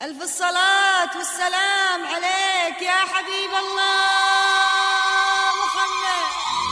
ألف الصلاة والسلام عليك يا حبيب الله محمد.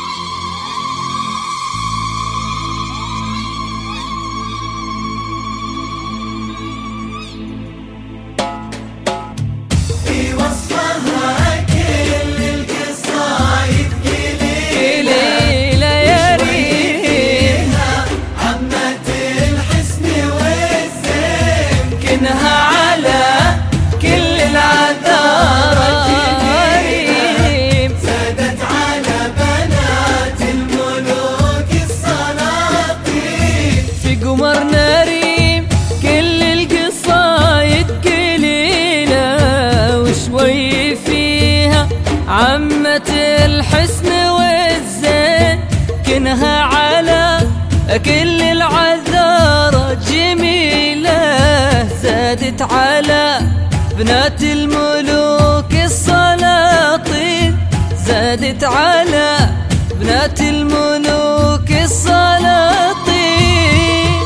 في وصفها كل القصايد ليلة يا ريها عمة الحسن والزين كنها على كل العذارى ريم زادت على بنات الملوك السلاطين في قمرنا ريم كل القصايد قليلة وشوي فيها عمة الحسن والزين كنها على كل العذارى جميلة زادت على بنات الملوك السلاطين زادت على بنات الملوك السلاطين.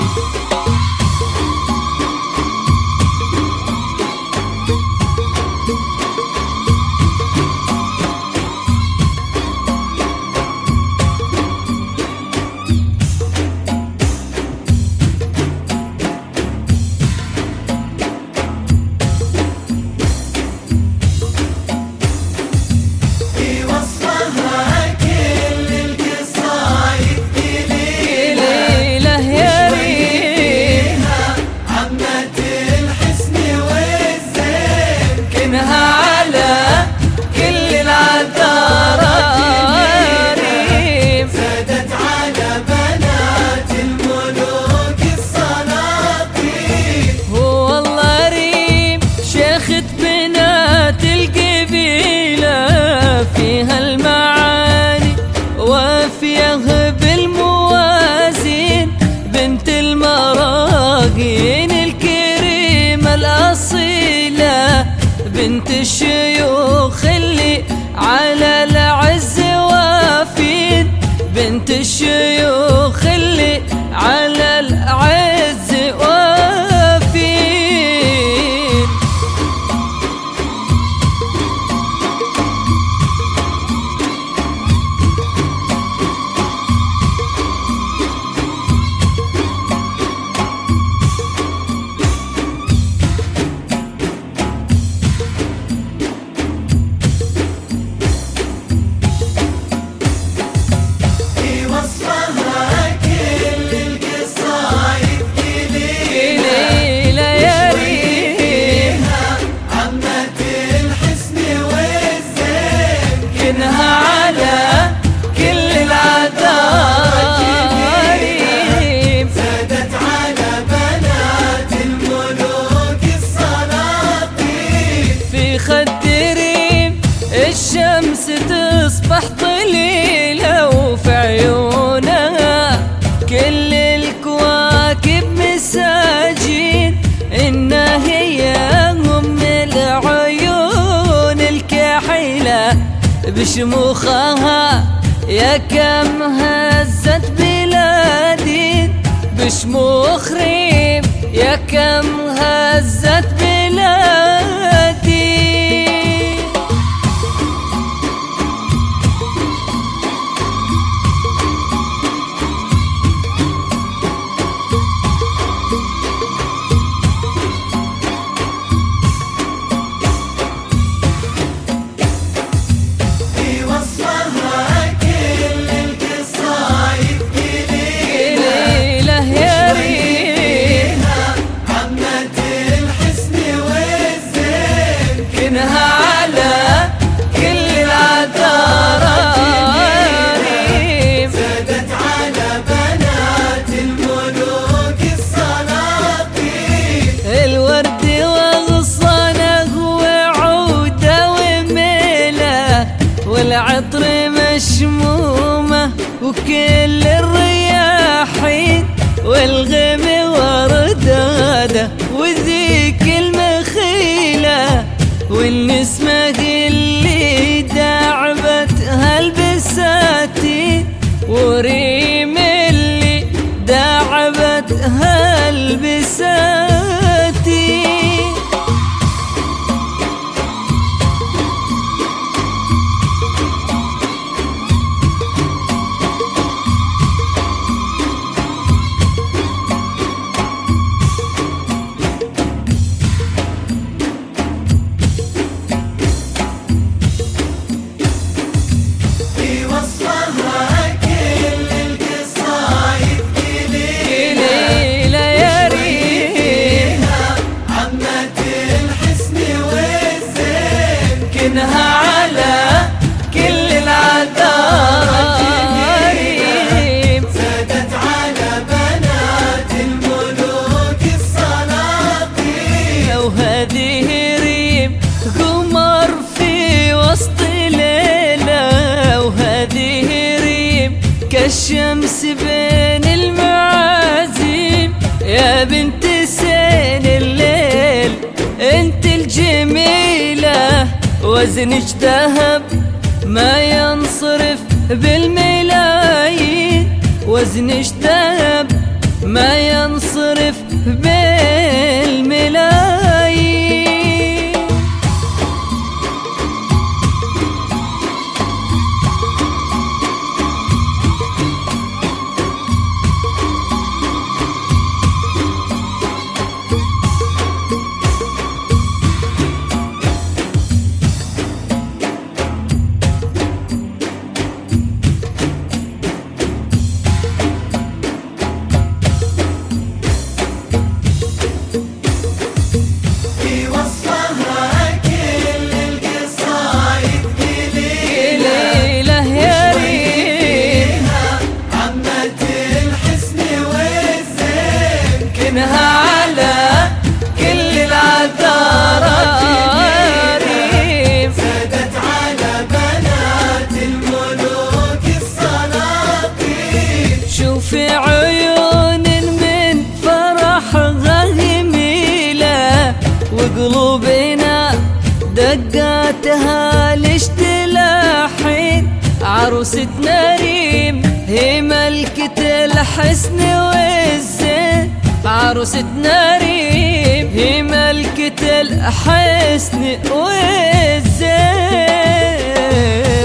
في وصفها كل القصايد ليلة يا ريها عمة الحسن والزين كنها على كل العذارى ريم زادت على بنات الملوك السلاطين هو والله ريم شيخة بنات القبيلة فيها المعاني وافية بالموازين بنت المراقين الكريمة الأصيلة بنت الشيوخ اللي على العز وافين بنت الشيوخ اللي على العز وافين. في وصفها كل القصايد ليلة يا ريها عمة الحسن والزين كنها على كل العذارى ريم زادت على بنات الملوك السلاطين في خد ريم الشمس تصبح ضليلة وفي عيونها كل الكواكب مساجين إنها هي أم العيون الكحيلة بشموخها يا كم هزت بلادي بشموخ ريم يا كم هزت بلادي. في وصفها كل القصايد ليلة يا ريها عمة الحسن والزين كنها على كل العذارى ريم زادت على بنات الملوك السلاطين الورد وغصانه وعوده وميله والعطر مشمومه وكل الرياحين والغم ورداده وذيك المخيله والنسمه اللي دعبتها البساتين وريم اللي دعبتها البساتين. وهذه ريم قمر في وسط ليلة، وهذه ريم كالشمس بين المعازيم. يا بنت سين الليل انت الجميلة، وزنك ذهب ما ينصرف بالملايين، وزنك ذهب ما ينصرف بالملايين. على كل العذارى ريم، زادت على بنات الملوك السلاطين. شوفي عيون من فرحها جميلة، وقلوبنا دقاتها ليش تلاحين. عروستنا ريم هي ملكة الحسن والزين، عروستنا ريم هي ملكة الحسن والزين.